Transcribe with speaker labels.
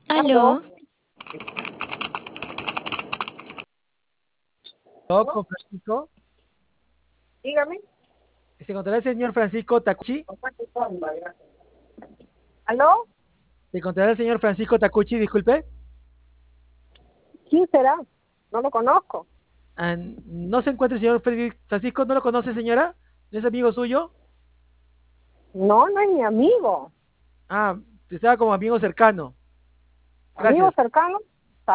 Speaker 1: Aló,
Speaker 2: Aló,
Speaker 3: ¿No? Con Francisco.
Speaker 4: Dígame.
Speaker 3: ¿Se encontrará el señor Francisco Tacuchi?
Speaker 4: ¿Aló?
Speaker 3: ¿Se encontrará el señor Francisco Tacuchi, disculpe?
Speaker 4: ¿Quién será? No lo conozco.
Speaker 3: ¿No se encuentra el señor Francisco? ¿No lo conoce, señora? ¿No es amigo suyo?
Speaker 4: No, no es mi amigo.
Speaker 3: Ah, estaba como amigo cercano.
Speaker 4: ¿Amigo
Speaker 3: Gracias.
Speaker 4: cercano?